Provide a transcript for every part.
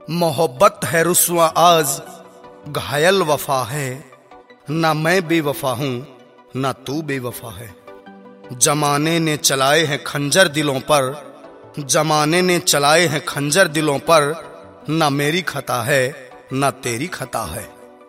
मोहब्बत है रुस्वा आज घायल वफा है, ना मैं बेवफा हूँ ना तू बेवफा है। जमाने ने चलाए हैं खंजर दिलों पर, जमाने ने चलाए हैं खंजर दिलों पर, ना मेरी खता है ना तेरी खता है।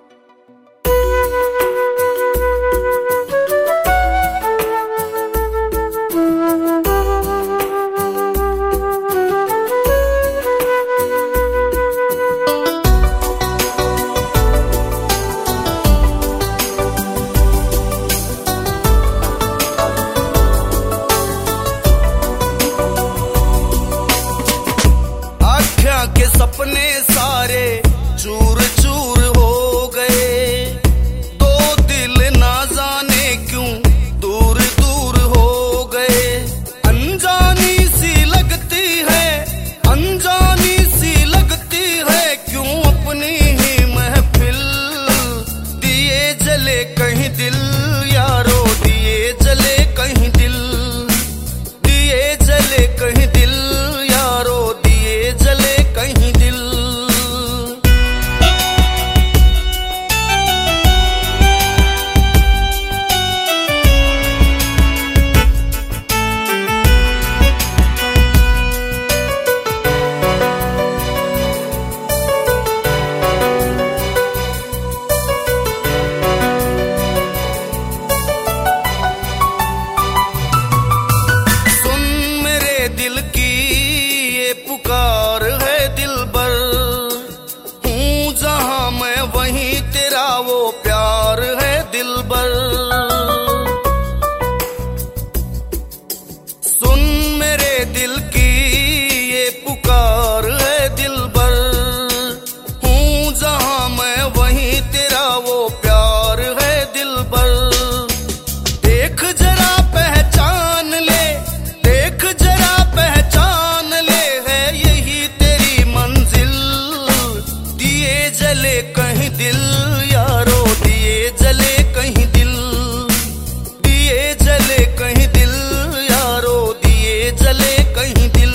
के सपने सारे चूर चूर हो गए, दो दिल ना जाने क्यों दूर दूर हो गए। अनजानी सी लगती है, अनजानी सी लगती है, क्यों अपनी ही महफिल। दिए जले कहीं दिल यारो, दिए जले कहीं दिल, दिए जले कहीं दिल यारो, दिए जले कहीं दिल। सुन मेरे दिल की ये पुकार है दिलबर, हूँ जहाँ मैं वहीं तेरा वो प्यार है दिलबर। सुन मेरे दिल की ये पुकार है दिलबर, हूँ जहाँ मैं वहीं तेरा वो प्यार है दिलबर। देख जरा पहचान ले, देख जरा पहचान ले, है यही तेरी मंजिल। दिए जले कहीं दिल यारो, दिए जले कहीं दिल, दिए जले कहीं दिल यारो, दिए जले कहीं दिल।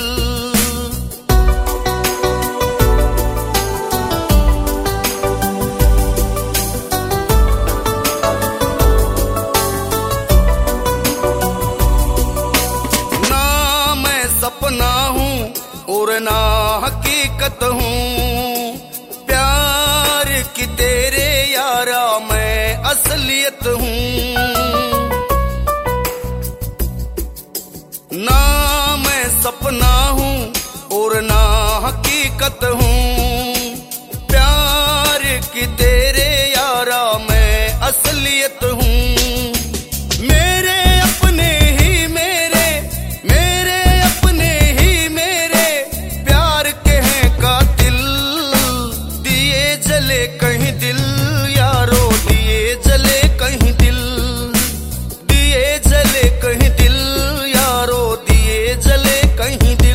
ना मैं सपना हूँ और ना हकीकत हूँ, प्यार की तेरे यारा मैं असलियत हूँ। ना मैं सपना हूँ और ना हकीकत हूँ, प्यार की तेरे यारा मैं असलियत हूँ। मेरे अपने ही मेरे, मेरे अपने ही मेरे, प्यार के हैं कातिल। दिए जले कहीं दिल यारो, दिए जले कहीं दिल, दिए जले कहीं दिल यारो, दिए जले कहीं दिल।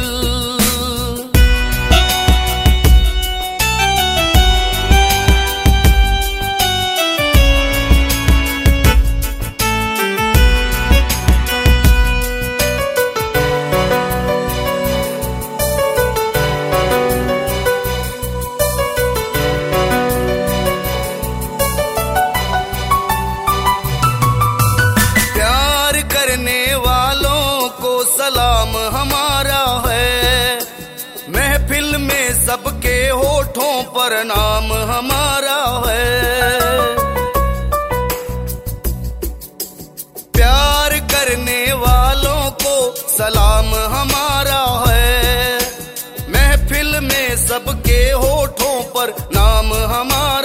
प्यार करने वालों को सलाम हमारा है, महफिल में सबके होठों पर नाम हमारा है। प्यार करने वालों को सलाम हमारा है, महफिल में सबके होठों पर नाम हमारा